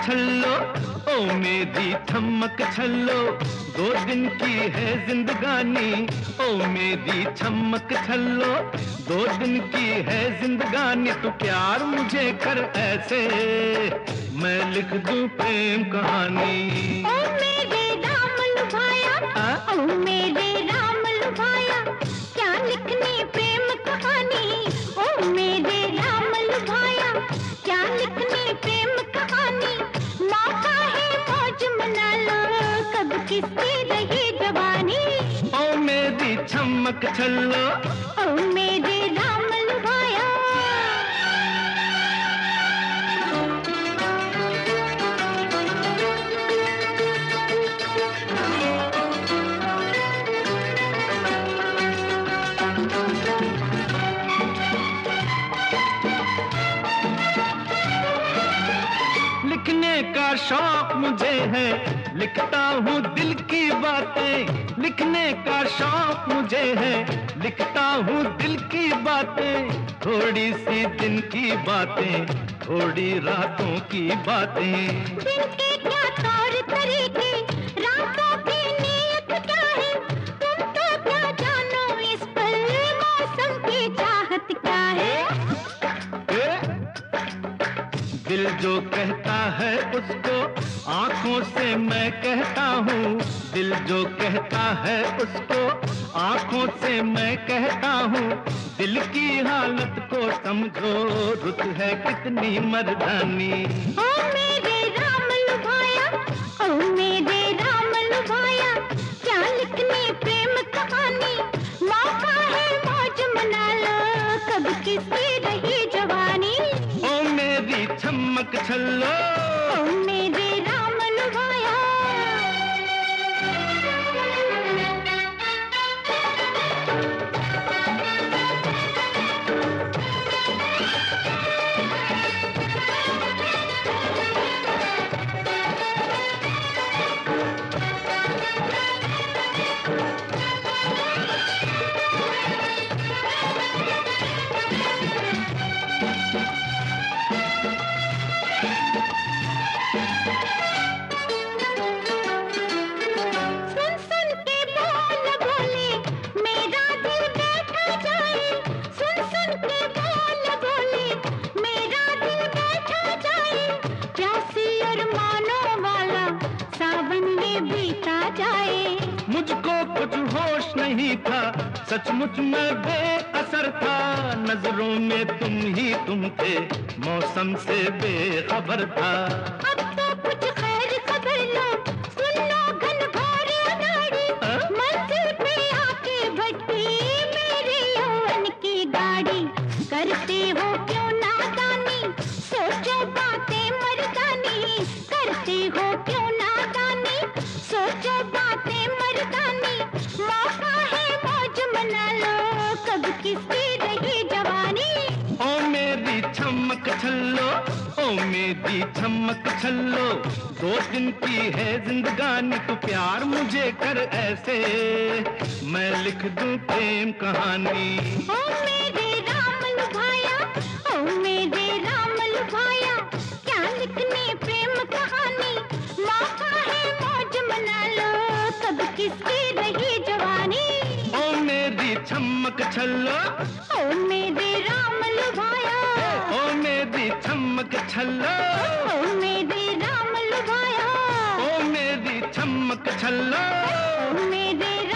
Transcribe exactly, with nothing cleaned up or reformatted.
छल्लो, ओ मेरी चमक छल्लो, दो दिन की है जिंदगानी। ओ मेरी चमक छल्लो, दो दिन की है जिंदगानी। तू प्यार मुझे कर ऐसे, मैं लिख दूं प्रेम कहानी। ओ मेरे राम लुभाया, ओ मेरे राम लुभाया, क्या लिखनी प्रेम कहानी। ओ मेरे राम लुभाया, क्या लिखनी प्रेम कहानी। मौका है मौज मना लो, कब किसकी रही जवानी। ओ मेरी चमक छल्लो, ओ मेरे राम लुभाया। लिखने का शौक मुझे है, लिखता हूँ दिल की बातें। लिखने का शौक मुझे है, लिखता हूँ दिल की बातें। थोड़ी सी दिन की बातें, थोड़ी रातों की बातें। दिन के क्या तौर तरीके, रातों की नीयत क्या है। तुम तो क्या जानो इस पल मौसम की चाहत क्या है। दिल जो कहता है उसको आंखों से मैं कहता हूँ। दिल जो कहता है उसको आंखों से मैं कहता हूँ। दिल की हालत को समझो, रुत है कितनी मर्दानी। ओ मेरे राम लुभाया, ओ मेरे राम लुभाया, क्या लिखनी प्रेम कहानी। मौका है मौज मना लो, कब किसकी रही जवानी। ओ मेरी चमक छल्लो, ओ मेरे राम लुभाया। मुझको कुछ होश नहीं था, सचमुच में बेअसर था। नजरों में तुम ही तुम थे, मौसम से बेखबर था। अब तो कुछ खैर खबर लो, सुन लो घन घोर अनाड़ी। मंजिल पे आके भटकी मेरे यौवन की गाड़ी। करते हो क्यों नादानी, सोचो बातें मर्दानी। करते हो क्यों नादानी, सोचो बातें मर्दानी। मौका है मौज मना लो, कब किसकी रही जवानी। ओ मेरी चमक छल्लो, ओ मेरी चमक छल्लो, दो दिन की है जिंदगानी। तू प्यार मुझे कर ऐसे, मैं लिख दूं प्रेम कहानी। ओ मेरे राम लुभाया, ओ मेरे राम लुभाया, क्या लिखनी प्रेम कहानी। मौका है मौज मना लो, कब किसकी रही जवानी। ओ मेरी चमक छल्लो, ओ मेरे राम लुभाया, ओ मेरी चमक छल्लो, ओ मेरे राम लुभाया, ओ मेरी चमक छल्लो, ओ मेरे